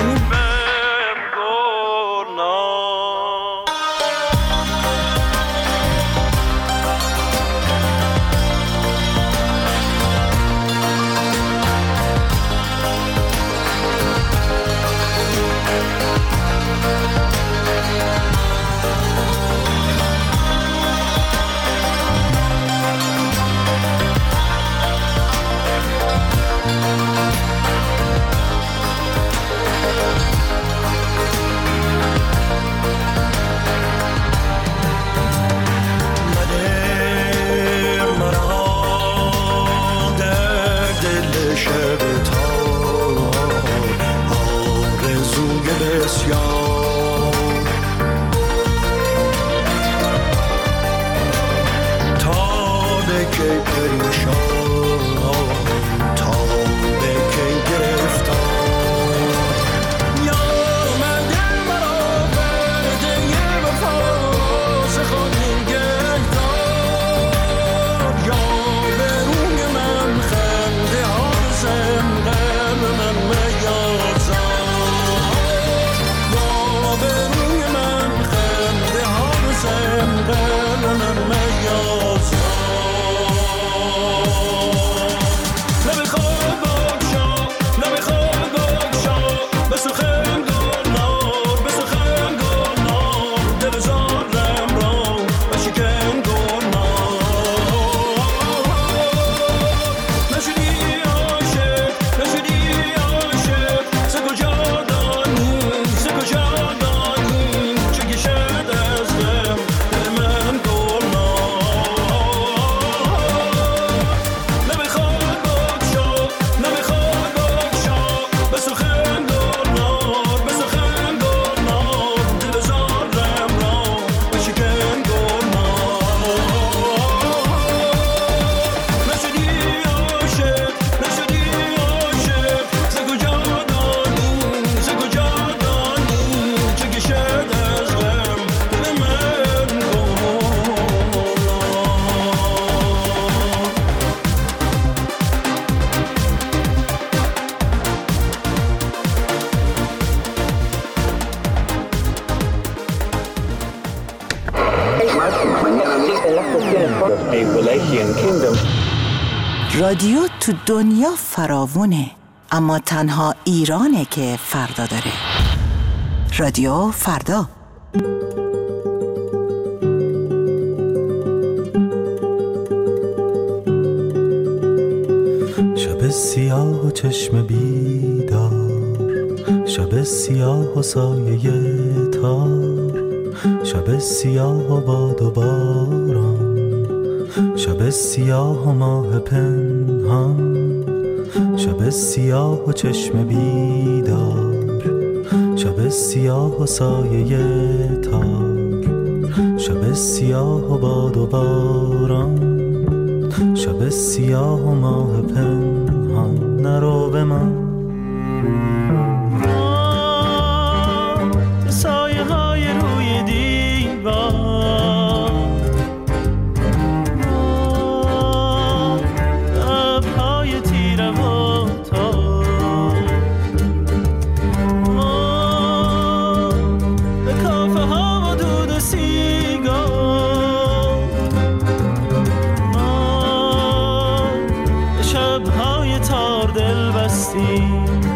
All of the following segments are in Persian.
رادیو تو دنیا فراوونه، اما تنها ایرانه که فردا داره. رادیو فردا. شب سیاه و چشم بیدار، شب سیاه و سایه تار، شب سیاه و باد و باران، شب سیاه و ماه پنهان، شب سیاه و چشم بیدار، شب سیاه و سایه تار، شب سیاه و باد و باران، شب سیاه و ماه پنهان. نرو به من سایه های روی دیوار، ابرهای تیره و تار، به کافه ها و دود و سیگار، به شبهای تار دل بستی.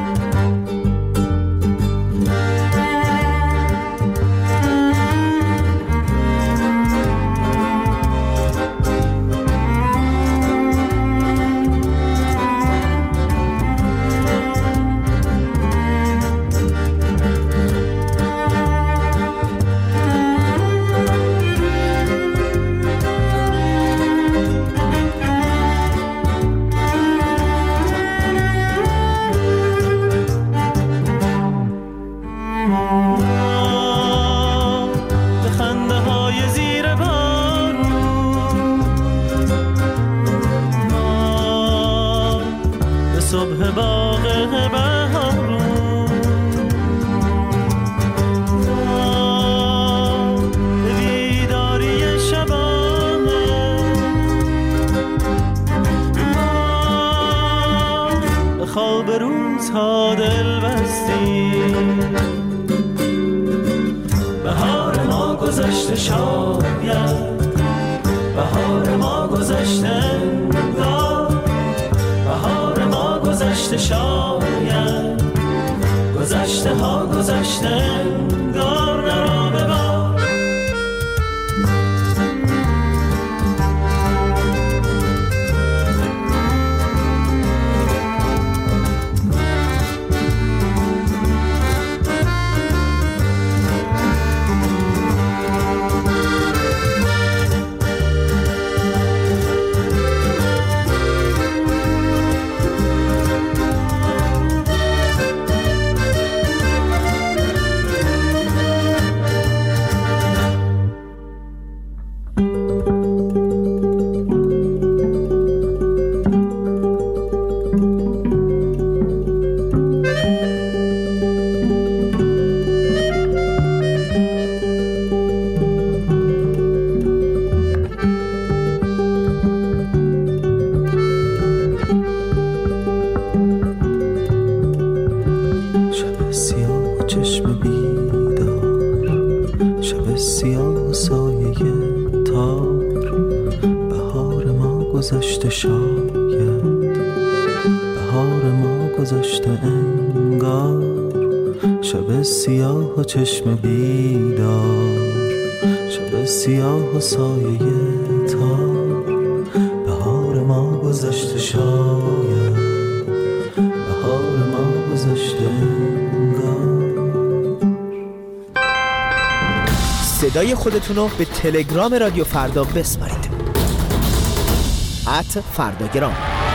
صبح باغ بهارون، به بیداری شبانه، به خواب روز تا دل بستی. بهار ما گذشته شاید، بهار ما گذشته انگار، بهار ما گذشته شاید، گذشته ها گذشته انگار نرا ببار. گذشته شاید، بهار ما گذشته انگار، شب سیاه و چشم بیدار، شب سیاه و سایه تار، بهار ما گذشته شاید، بهار ما گذشته انگار. صدای خودتونو به تلگرام رادیو فردا بسپارید. @فرداگرام.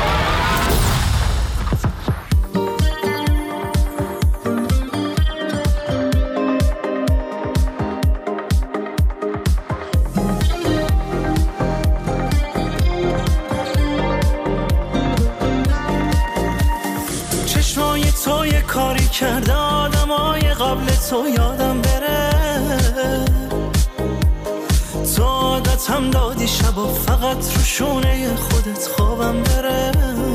چشمای تو یه کاری کرده آدمای قبل تو یادم بره، تو عادتم دادی شبا فقط رو شونه خودت خوابم بره،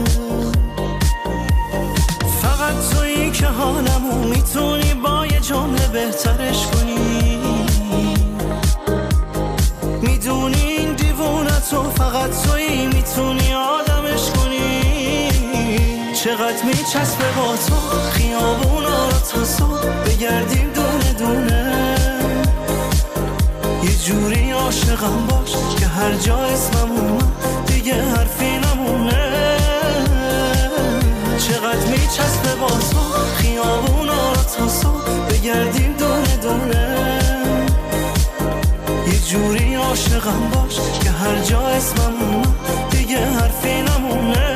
فقط تویی که حالمو میتونی با یه جمله بهترش کنی، میدونی این دیوونتو فقط تویی میتونی آدمش کنی. چقدر میچسبه با تو خیابونا رو تا صبح بگردیم دونه دونه، یه جوری عاشقم باش که هر جا اسمم اومد دیگه حرفی نمونه. چقدر میچسبه با تو خیابونا رو تا صبح بگردیم دونه دونه، یه جوری عاشقم باش که هر جا اسمم اومد دیگه حرفی نمونه.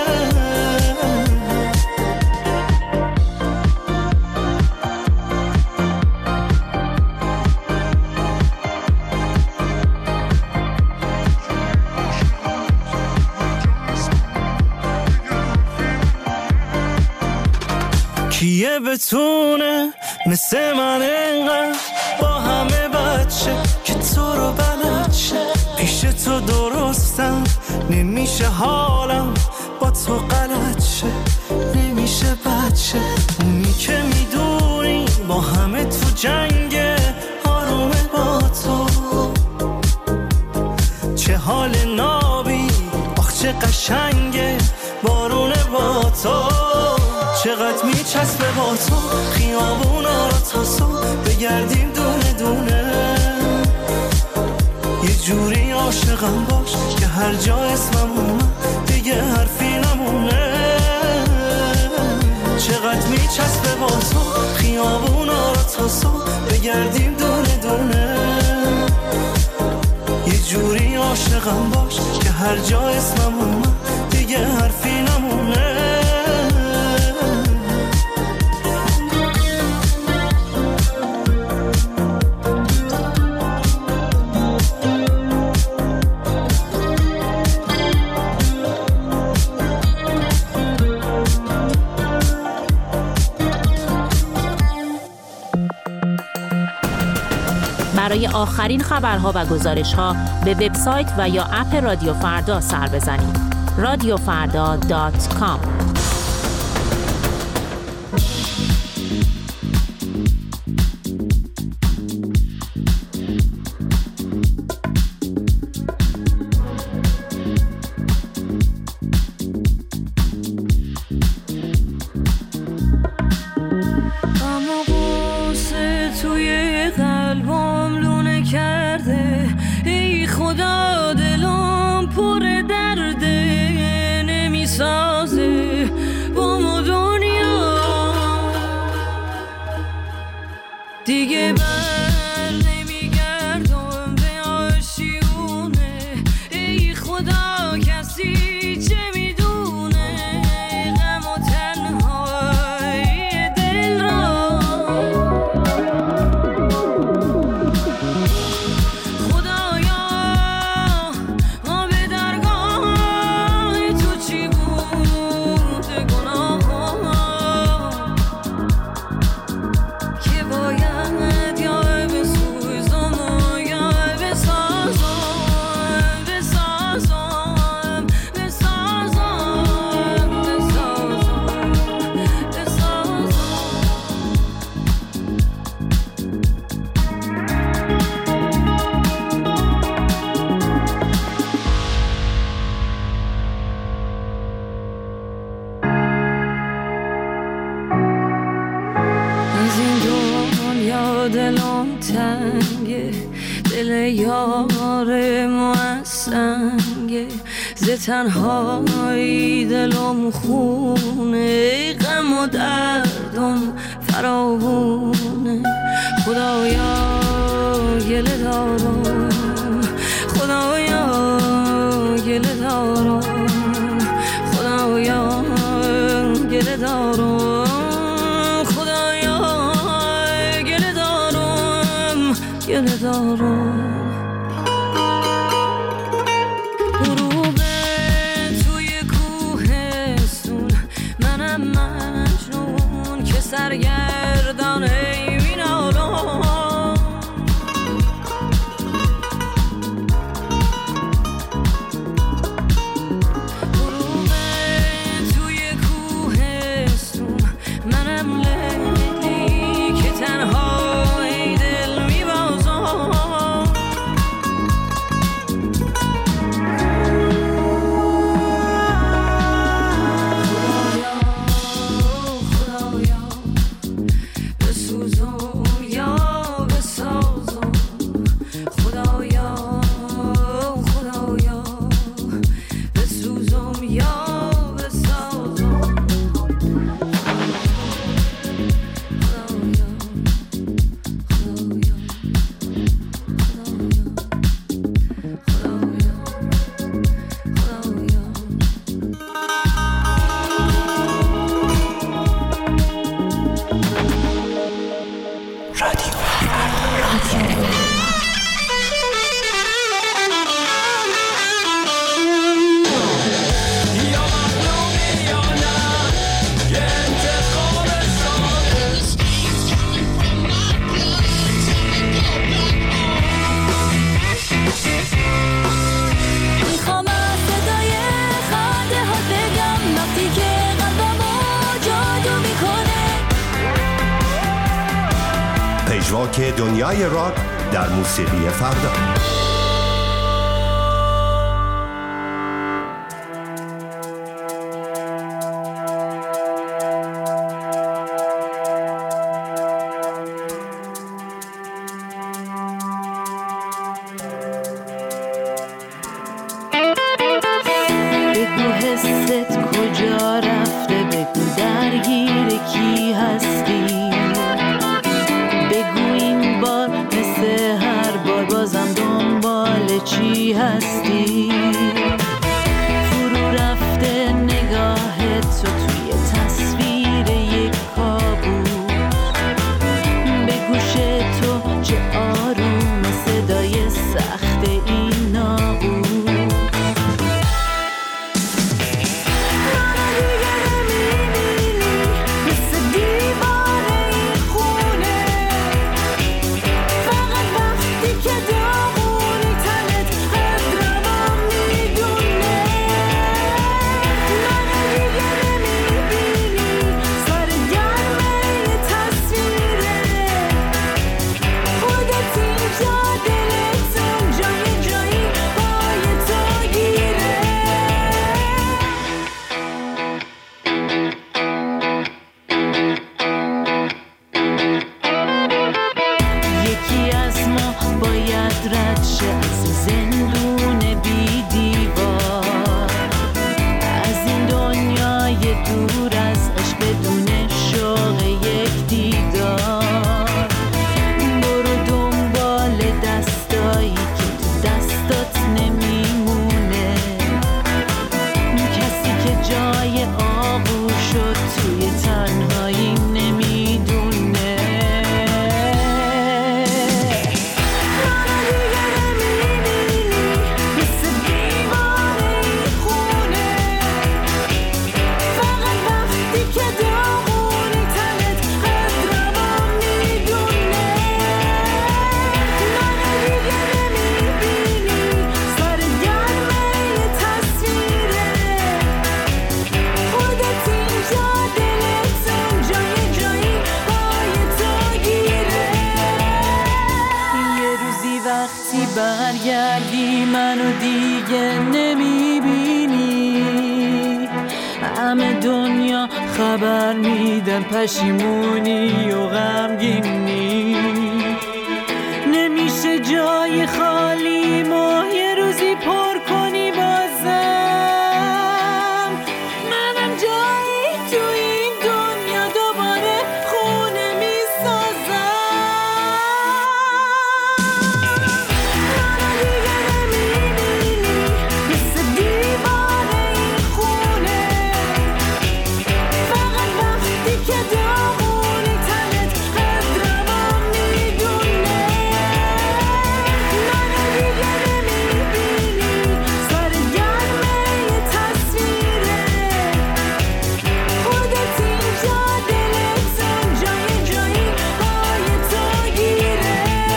کیه بتونه مثل من انقدر با همه بچه که تو رو بلد شه، پیش تو درستم نمیشه حالم با تو غلط شه، نمیشه بچه اونی که میدونی با همه تو جنگه آرومه با تو، چه حال نابی آخ چه قشنگه بارونه با تو. چقدر میچسبه با تو خیابونا رو تا صبح بگردیم دونه دونه، یه جوری عاشقم باش که هر جا اسمم اومد دیگه حرفی نمونه. چقدر میچسبه با تو خیابونا رو تا صبح بگردیم دونه دونه، یه جوری عاشقم باش که هر جا اسمم اومد دیگه حرفی نمونه. برای آخرین خبرها و گزارش‌ها به وبسایت و یا اپ رادیو فردا سر بزنید. radiofrda.com دیگه بر نمیگردم به آشیونه. ای خدا کسی چه میدونه غم و تنهای دل را. خدایا ما به درگاه تو چی بود گناه که باید دلم تنگه، دل یار ما سنگه، ز تنهایی دلم خونه، غم و دردم فراوونه. خدایا گله دارم، خدایا گله دارم، خدایا گله دارم، گله دارم. غروب توی کوهستون، منم مجنون که سرگردان مینالم. غروب توی کوهستون، منم لیلی که تنها پژواک دنیای راک در موسیقی فردا. بگو حست کجا رفته، بگو درگیر کی هستی، بگو این بار مثل هر بار بازم دنبال برگردی منو دیگه نمیبینی. همه دنیا خبر میدن پشیمونی و غمگینی. نمیشه جای خالی ما یه روزی پر کنی بازم. منم جایی تو این دنیا دوباره خونه میسازم. منو دیگه نمیبینی مثل دیواره این خونه. فقط وقتی که داغونی تنت قدرمو میدونه. منو دیگه نمیبینی سر گرمه یه تصویره. خودت اینجا دلت اونجا یه جایی پای تو گیره.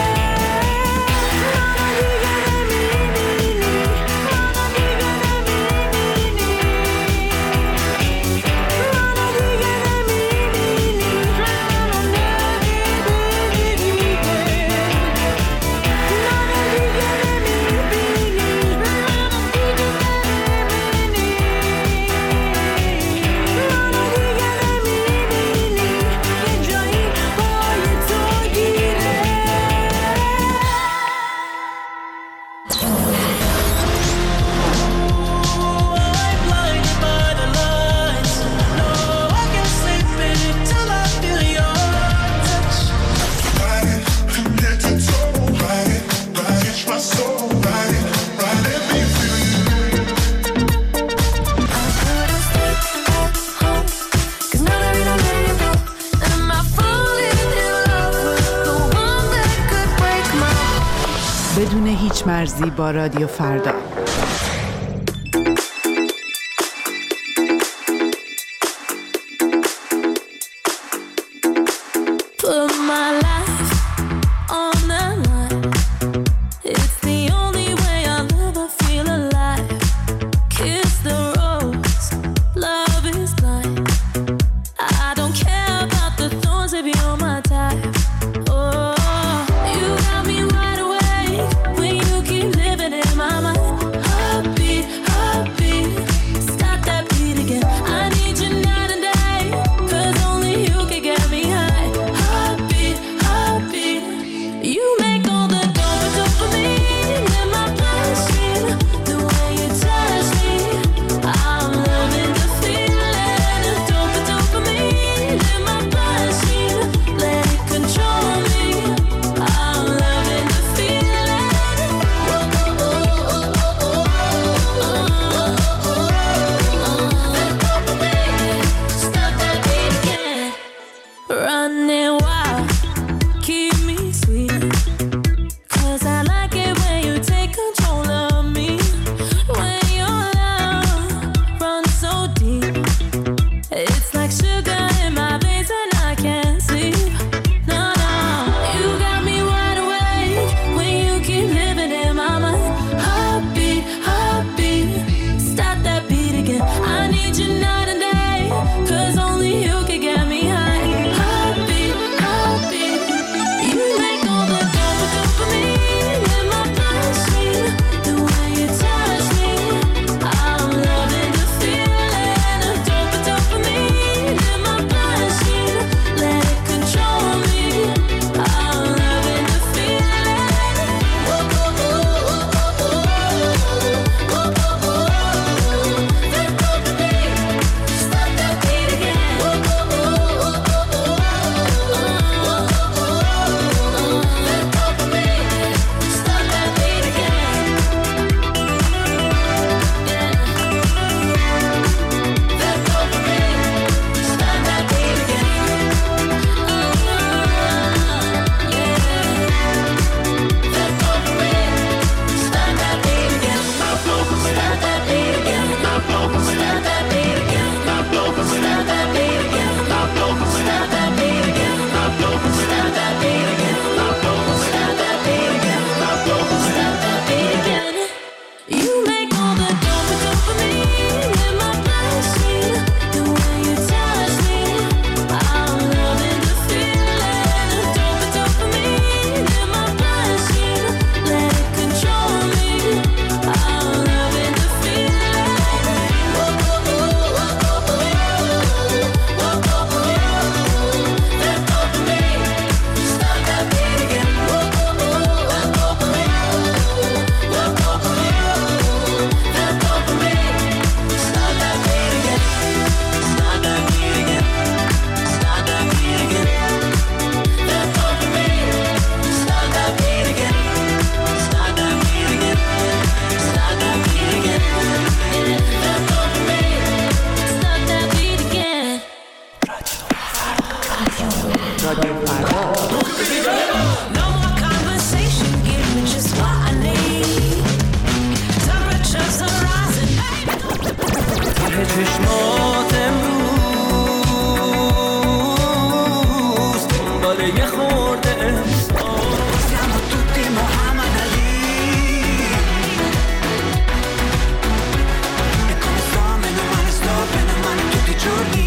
منو دیگه نمیبینی. منو دیگه نمیبینی. منو دیگه نمیبینی. منو نمیبینی دیگه. منو دیگه نمیبینی. منو دیگه نمیبینی. منو دیگه نمیبینی. یه جایی پای تو گیره. بدون هیچ مرزی با رادیو فردا. Put my life on the line. It's the only way I'll ever feel alive. Kiss the rose, love is blind. I don't care about the thorns if you're my type. Oh, you got me wide awake when you keep living in my mind. Heartbeat, heartbeat, stop that beat again. I need you night and day, 'cause only you can get me high. Heartbeat, رادیو فردا. No more conversation, give me just what I need. Temperatures are rising. ته چشمات امروز دنبال یه خورده احساس. Siamo tutti Muhammad Ali. E come sto, bene male tutti i giorni.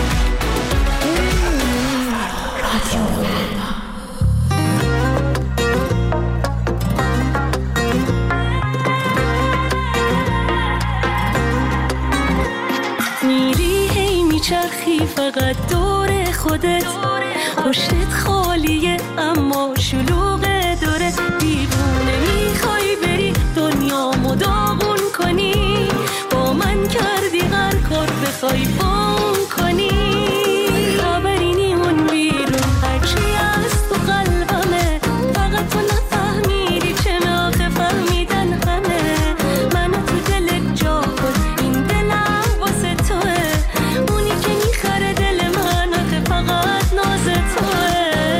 میری هی میچرخی فقط دور خودت، پشتت خالیه اما شلوغه دورت. دیوونه میخوای بری دنیامو داغون کنی، با من کردی هر کار بخوای بام کنی. خبری نی اون بیرون هرچی از تو قلبمه، فقط تو نفهمیدی چه آخه فهمیدن همه. منو تو دلت جا کن، این دلم واسه توه، اونی که میخره دل من آخه فقط ناز توه.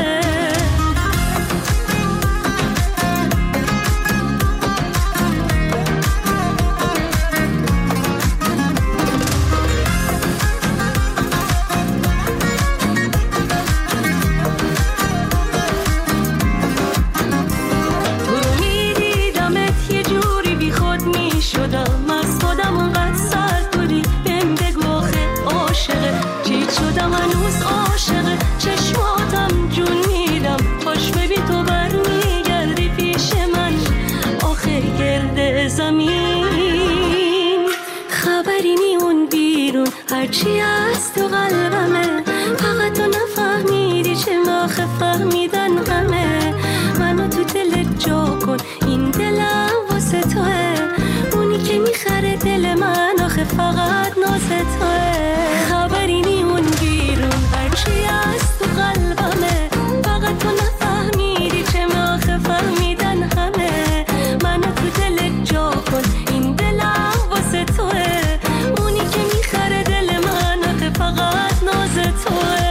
تو رو میدیدمت یه جوری بی خود میشدم، از خودم اونقدر سر بودی بهم بگو آخه عاشقه چی شدم. هنوز عاشقه چشماتم جون میدم، باش ببین تو برمیگردی پیش من آخه گرد زمین. خبری نی اون بیرون هرچی از تو قلبمه، فقط تو نفهمیدی چه آخه فهمیدن همه. منو تو دلت جا کن، این دلم واسه توه، اونی که میخره دل من آخه فقط ناز توه. خبری نی اون بیرون هرچی از تو قلبمه، فقط تو نفهمیدی چه آخه فهمیدن همه. منو تو دلت جا کن، این دلم واسه توه، اونی که میخره دل من آخه فقط ناز توه.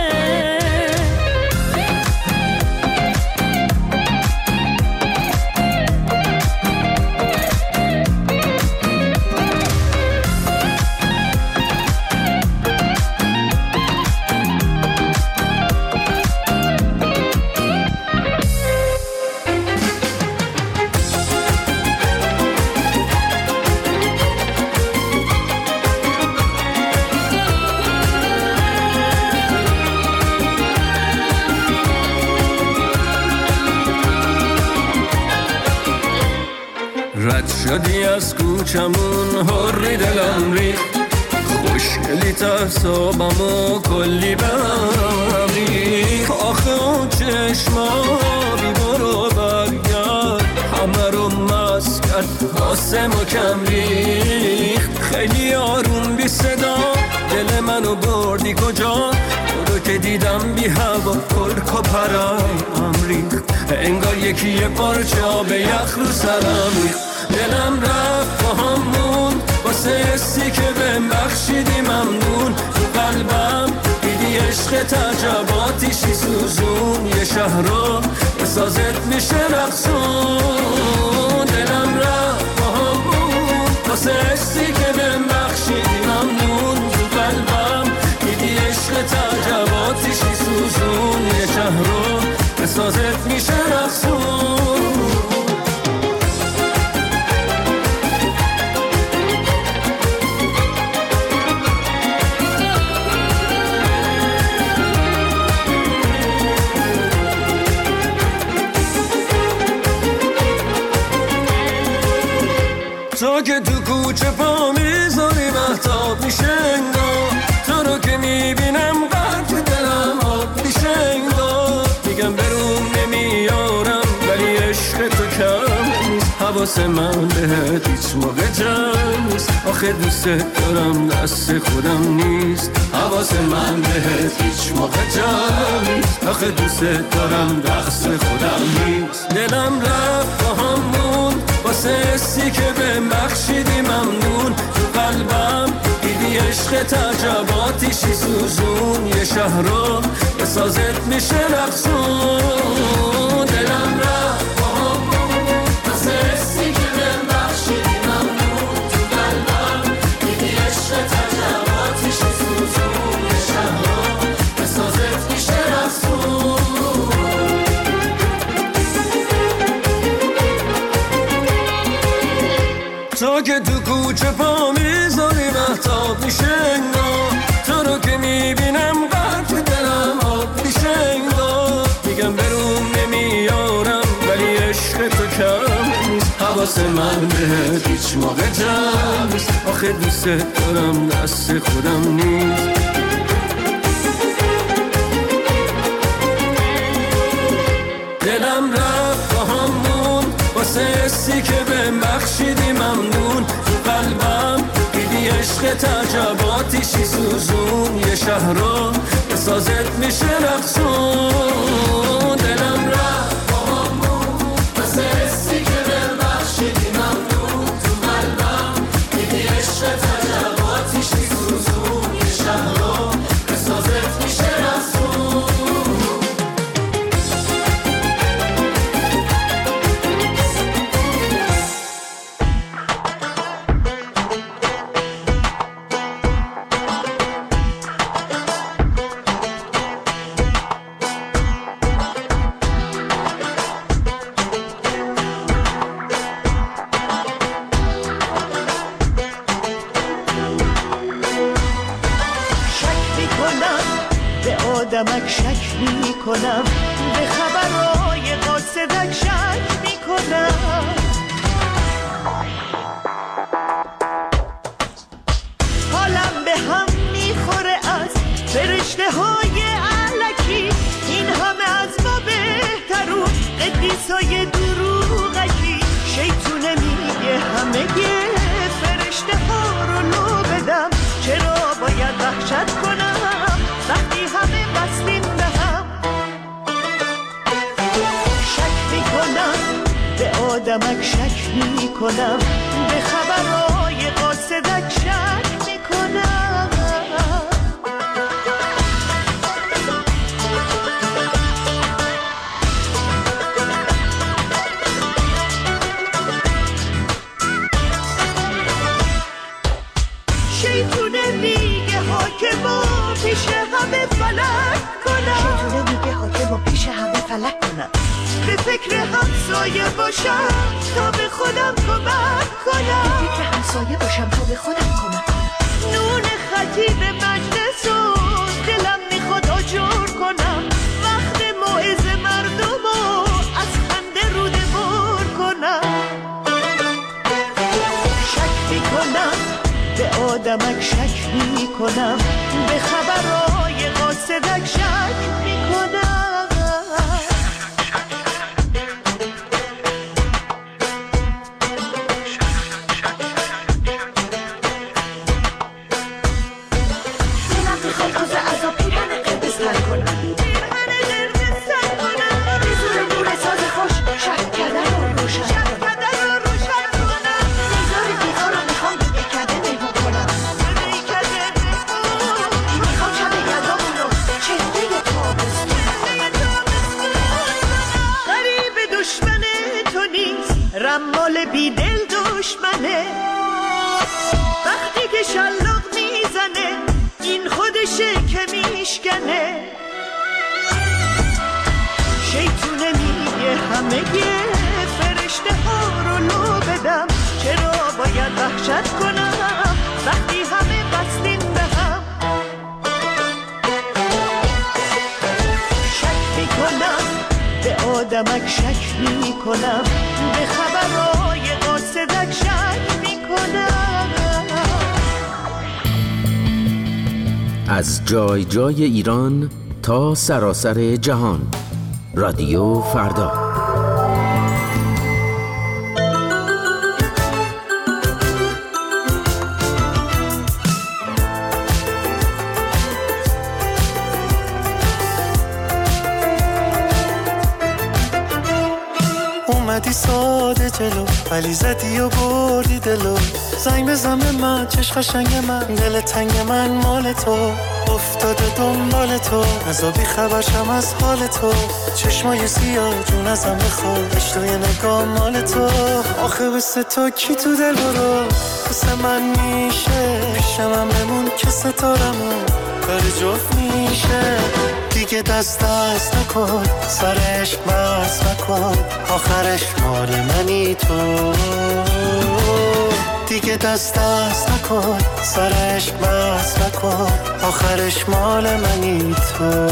رد شدی از کوچمون هری دلم ریخت، خوشگلی ترسابمو کلی بهم ریخت. آخه اون چشما بی برو برگرد همه رو مست کرد واسه ما کم ریخت. خیلی آروم بی صدا دل منو بردی کجا، تو رو که دیدم بی هوا پرک و پرایم ریخت. انگار یکی یه پارچه آب یخ رو سرم ریخت. دلم رفت با همون واسه حسی که بهم بخشیدی ممنون. تو قلبم دیدی عشق تعجباتیشی سوزون، یه شهر رو بسازت میشه رقصون. دلم رفت با همون واسه حسی که بهم بخشیدی ممنون. تو قلبم دیدی عشق تعجباتیشی سوزون، یه شهر رو بسازت میشه رقصون. تو که تو کوچه پا میذاری مهتاب میشه انگار، تو رو که میبینم قرد دلم آب میشه انگار. میگم برون نمیارم ولی عشق تو کم نیست، حواس من بهت هیچ موقع جمع نیست. آخه دوست دارم دست خودم نیست، حواس من بهت هیچ موقع جمع نیست. آخه دوست دارم دست خودم نیست. دلم رفت با همون واسه حسی که بهم بخشیدی ممنون. تو قلبم دیدی عشق تعجباتیشی سوزون، یه شهر رو بسازت میشه رقصون. دلم رفت با هم واسه حسی که بهم بخشیدی ممنون. تو قلبم دیدی عشق تجرباتیش سوزون. یه شهرها بسازت میشه رقصون. تو که تو کوچه پا میذاری مهتاب میشه انگار. تو رو که میبینم قلب دلم آب میشه انگار. میگم برون نمیارم ولی عشق تو کم نیست. حواس من بهت هیچ موقع جمع نیست. آخه دوست دارم دست خودم نیست. دلم رفت با همون واسه حسی که بهم بخشیدی ممنون. تو قلبم دیدی عشق تعجباتیشی سوزون. یه شهر رو بسازت میشه رقصون. دلم رفت با همون واسه حسی که بهم بخشیدی ممنون. تو قلبم دیدی عشق تعجباتیشی سوزون. یه شهر رو بسازت میشه رقصون. آدمک شک میکنم. به خبرهای قاصدک شک میکنم. حالم به هم میخوره از فرشته های علکی. این همه از ما بهترون قدیسای دروغکی. شیطونه میگه همه فرشته ها رو لو بدم. چرا باید وحشت کنم وقتی همه بستیم به هم. شک میکنم به آدمک شک میکنم. به خبرهای قاصدک شک میکنم. شیطونه میگه حاکما پیش همه فلک کنم. شیطونه میگه حاکما پیش همه فلک کنم. به فکر همسایه باشم تا به خودم کمک کنم. به فکر همسایه باشم تا به خودم کمک کنم. نون خطیب مجلس و دلم میخواد آجر کنم. وقت موعظه مردم و از خنده روده بر کنم. شک میکنم به آدمک شک میکنم. به خبرهای قاصدک شک میکنم. دلم میخواد روز عذاب پیرهن قرمز تر کنم. به زور نور ساز خوش شهر کردن رو روشن کنم. نگار دیوار رو میخوام به کده میمون کنم. میخوام شب یزامون رو چهره تابستون. غریب دشمن تو نیست رمال بیدل دشمنه. وقتی که شلاق میزنه این خودشه که میشکنه. شیطونه میگه همه فرشته ها رو لو بدم. چرا باید وحشت کنم وقتی همه بستیم به هم. شک میکنم به آدمک شک میکنم. به خبرهای قاصدک شک میکنم. از جای جای ایران تا سراسر جهان. رادیو فردا. اومدی ساده جلو ولی زدی و بردی دلو. زنگ بزن به من چش قشنگ من، دل تنگ من مال تو، افتاده دنبال تو، نزا بی خبرشم از حال تو. چشمای سیاه جون ازم بخواد، اشتوی نگاه مال تو. آخه بسه تو کی تو دل برو بسه من میشه، پیشم هم بمون که ستارمون داره جفت میشه. دیگه دست نکن سرش مست نکن، آخرش مال منی تو. دیگه دست نکن سرش مست نکن، آخرش مال منی تو.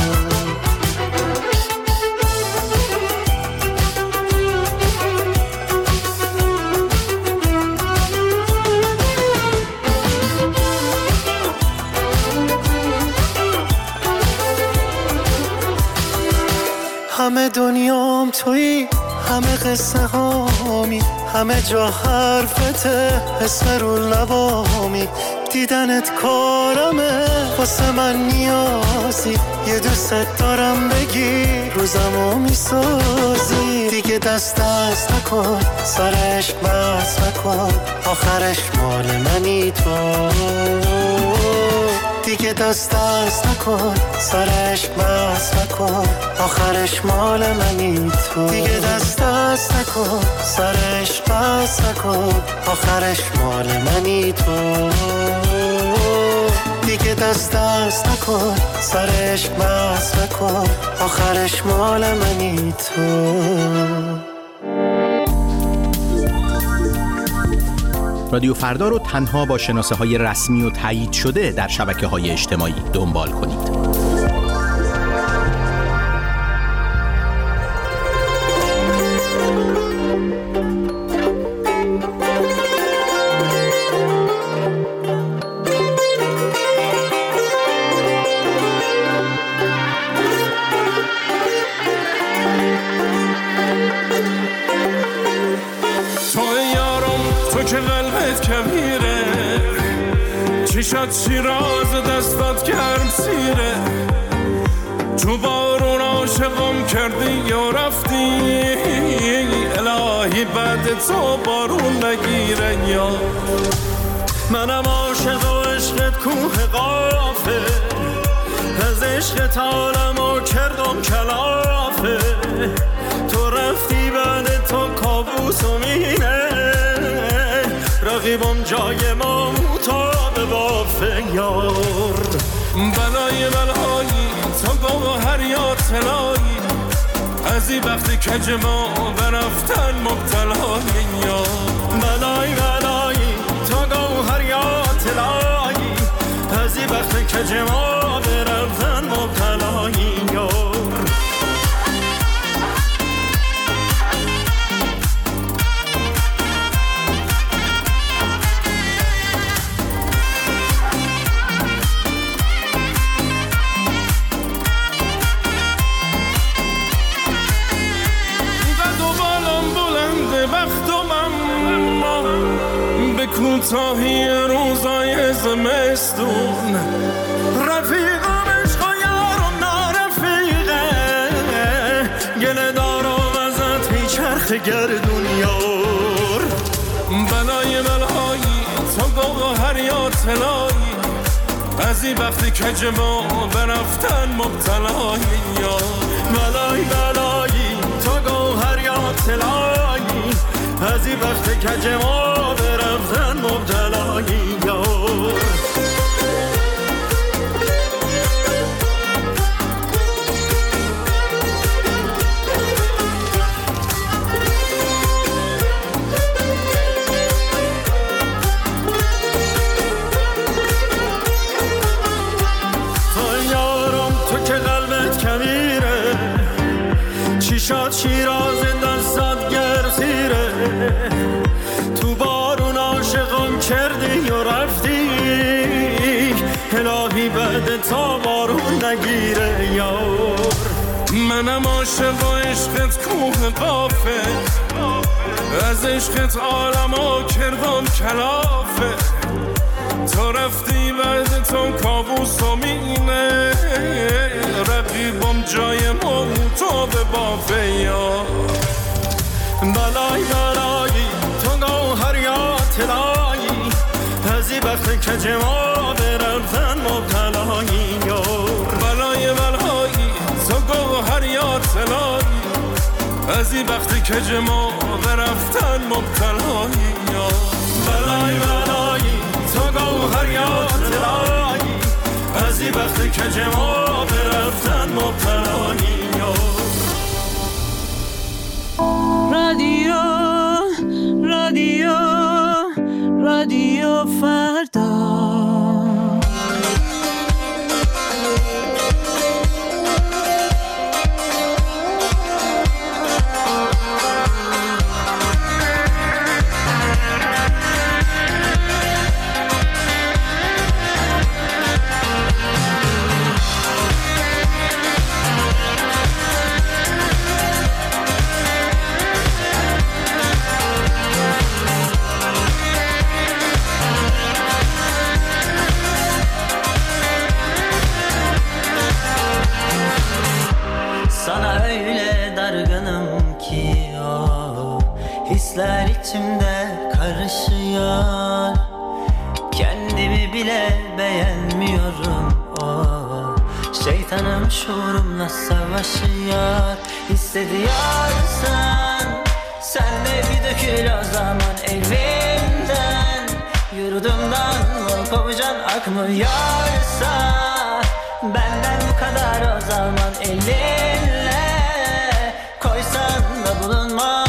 همه دنیام تویی، همه قصه هامی، همه جا حرفته، اسم رو لبامی. دیدنت کارمه واسه من نیازی، یه دوست دارم بگی روزمو میسازی. دیگه دست نکن سرش مست نکن، آخرش مال منی تو. دیگه دست نکن سرش مست نکن، آخرش مال منی تو. دیگه دست نکن سرش مست نکن، آخرش مال منی تو. دیگه دست نکن سرش مست نکن، آخرش مال منی تو. رادیو فردا رو تنها با شناسه های رسمی و تایید شده در شبکه های اجتماعی دنبال کنید. چشات شیراز دستات گرم سیره، تو بارون عاشقم کردی یا رفتی، الهی بعد تو بارون نگیره. یا منم عاشق و عشقت کوه قافه، از عشقت عالمو کردم کلافه. تو رفتی بعد تو کابوس و مینه، رقیبم جای ما مطابق بافه. یار بلای بلایی تا گوهر یا طلایی، از این وقتی کج ما برفتن مبتلایی. یار بلای بلایی تا گوهر یا طلایی، از این وقتی کج ما برفتن مبتلایی. یار کوتاهی روزای زمستون، رفیقم عشق و یارم نارفیقه، گله دارم ازت میچرخ گردون. یار بلای بلایی تا گوهر یا طلایی، از این وقتی کج ما برفتن مبتلایی. یار بلای بلایی تا گوهر یا طلایی، از این وقت کج ما برفتن مبتلایی. یار تو یارم تو که قلبت کبیره، چیشات شیراز دستات گرسیره، تو بارون عاشقم کردی و رفتی، الهی بعد تا بارون نگیره. یار منم عاشق و عشقت کوه قافه، از عشقت عالمو کردم کلافه. تو رفتی بعد تو کابوس و مینه، رقیبم جای ما تو به بافه. یار بلای بلایی تو گوهریات لایی بعضی وقت که جما برفتن مبتلایی بلای بلایی تو گوهریات لایی بعضی وقتی که جما برفتن مبتلایی بلای بلایی تو گوهریات لایی بعضی وقتی که جما برفتن مبتلایی رادیو رادیو رادیو فردا Hisler içimde karışıyor. Kendimi bile beğenmiyorum. Oh, şeytanım şuurumla savaşıyor. Hissediyorsan sen de bir dökül o zaman evimden. Yurdumdan mı kovacaksın akmıyorsa benden bu kadar o zaman elinle koysan da bulunmam.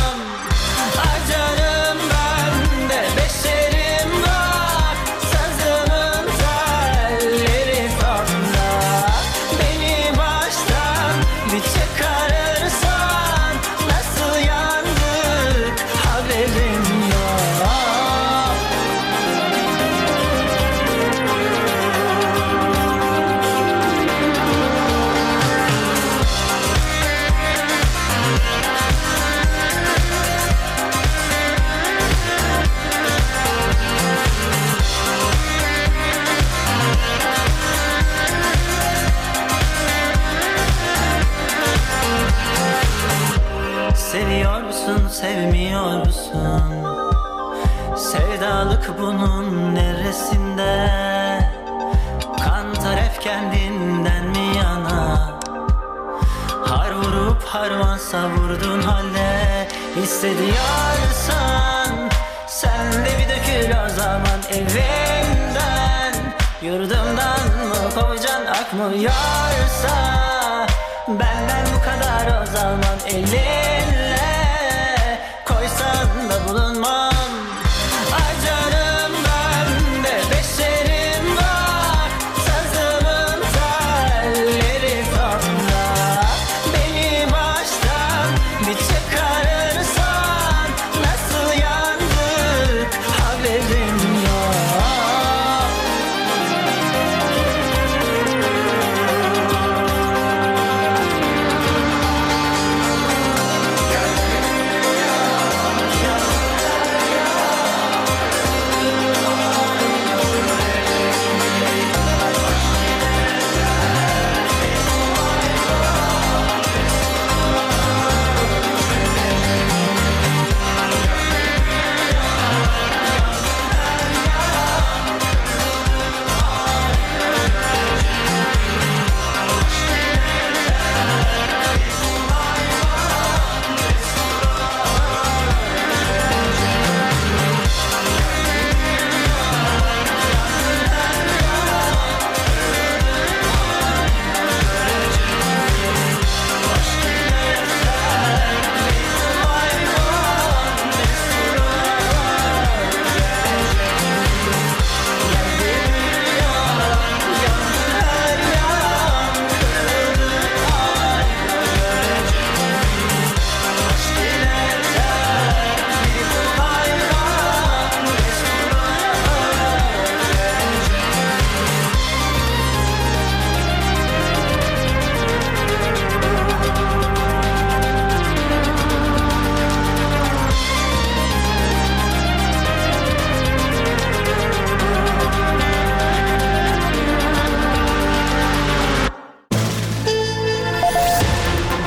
Sevmiyor musun? Sevdalık bunun neresinde? Kantar hep kendinden mi yana? Har vurup harman savurdun halde. Hissediyorsan sen de bir dökül o zaman evimden. Yurdumdan mı kovacaksın akmıyorsa benden bu kadar o zaman elinle koysan da bulunmam. Acarım ben de beşerim var. Sazımın telleri topla. Beni baştan bir çıkarırsan nasıl yandık haberim yok.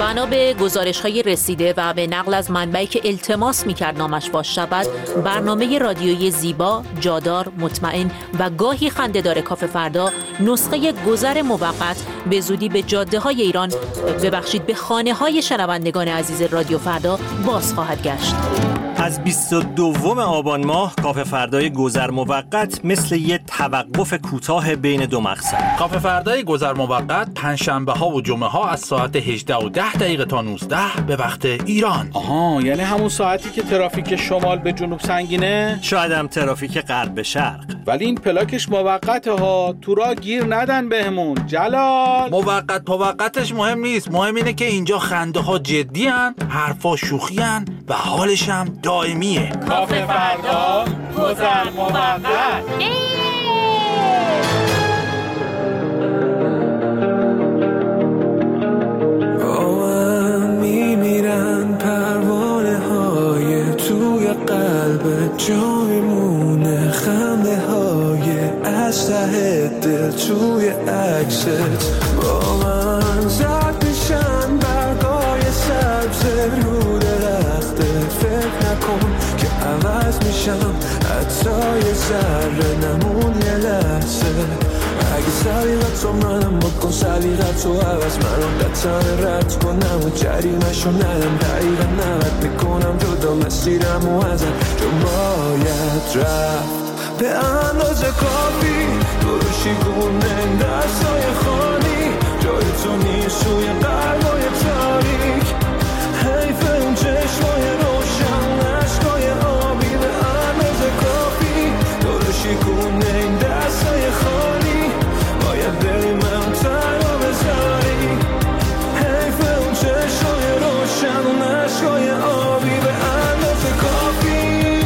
بنا به گزارش‌های رسیده و به نقل از منبعی که التماس می‌کرد نامش فاش شود، برنامه رادیویی زیبا، جادار، مطمئن و گاهی خنده‌دار کافه فردا نسخه گذر موقت به زودی به جاده‌های ایران، به خانه‌های شنوندگان عزیز رادیو فردا باز خواهد گشت. از 22 آبان ماه کافه فردای گذر موقت مثل یه توقف کوتاه بین دو مقصد. کافه فردای گذر موقت پنجشنبه ها و جمعه ها از ساعت 18:10 تا 19 به وقت ایران. آها، یعنی همون ساعتی که ترافیک شمال به جنوب سنگینه؟ شاید هم ترافیک غرب به شرق. ولی این پلاکش موقته ها، تو راه گیر ندن بهمون. جلال موقتش مهم نیست، مهم اینه که اینجا خنده ها جدی هن، حرفا شوخی هن و حالش هم دائمیه. کافه فردا گذر موقت. میمیرن پروانه های توی قلب جای مونه، خنده های از ته دل توی عکست با من زد میشن برگای سبز رو درخته. فکر نکن که عوض میشم، حتی یه ذره نمون یه لحظه. اگه سلیقت رو منم بکن، سلیقت رو عوض منم قطعه رد کنم و جریمشو ندم. دقیقا نوت میکنم جدا مسیرم و ازت، چون باید رفت به اندازه کافی. دروشی گونه دستای خالی، جای تو نیست توی قلبای تاریک. حیف اون چشمای روشن، عشقای آبی به اندازه کافی. دروشی گونه دستای خالی، باید بری من تنها بذاری. حیف اون چشمای روشن، عشقای آبی به اندازه کافی.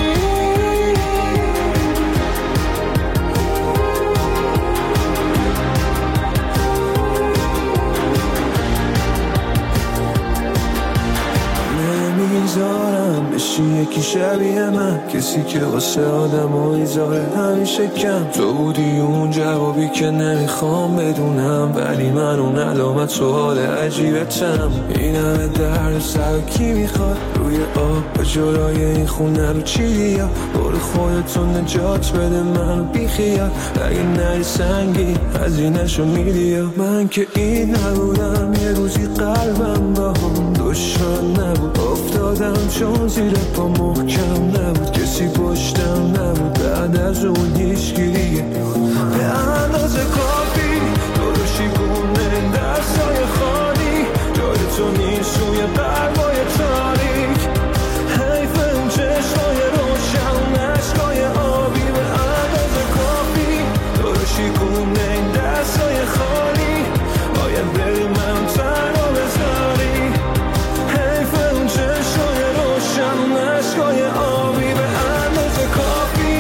نمیذارم بشی یکی شبیه من، کسی که واسه آدم و ایزاره همیشه کم. تو بودی اون جوابی که نمیخوام بدونم، ولی من اون علامت سوال عجیبتم. این همه درد سر کی میخواد روی آب به جلوی این خونه رو چی یا برو خودتون نجات بده منو بیخیال. اگه نری سنگی هزینه‌شو میدی، من که این نبودم یه روزی قلبم با هم دشمن نبود. افتادم چون زیر پا محکم نبود، کسی پشتم نبود. بعد از اون هیچگیریه به اندازه کافی. دروشی گونه دستای خالی، جای تو نیست توی قلبای تاریک. حیف اون چشمای روشن، عشقای آبی به اندازه کافی. دروشی گونه دستای خالی، باید بری من تنها بذاری. حیف اون چشمای روشن، عشقای آبی به اندازه کافی.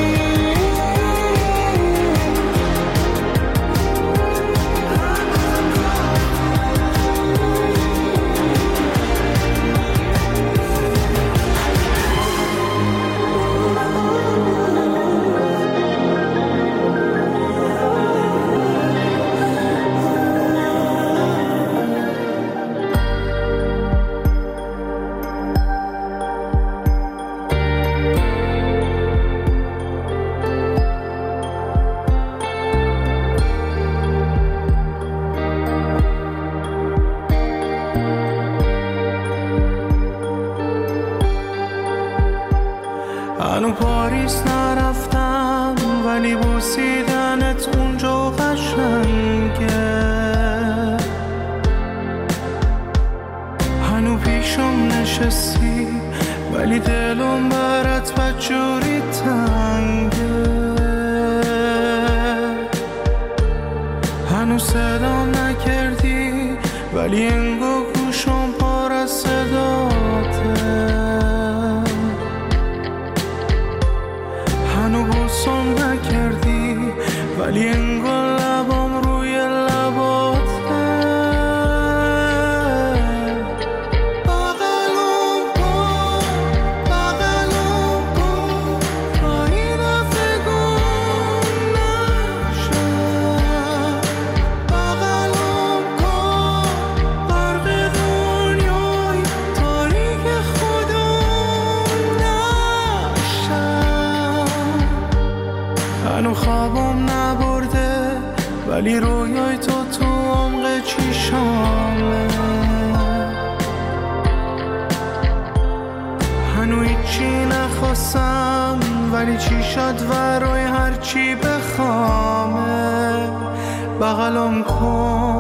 هنو پاریس نرفتم، ولی بوسیدنت اونجا قشنگه. هنو پیشم نشستی، ولی دلم برات بدجوری تنگه. هنو صدا نکردی، ولی انگار گوشم پر از صداته. هنو بوسم نکردی، ولی انگار لبام روی لباته. بغلم کن، بغلم کن، تا این دفعه گم نشم. بغلم کن، غرق ولی رویای تو عمق چیشامه. هنو هیچی نخواستم ولی چی شد و روی هرچی بخوامه. بغلم کن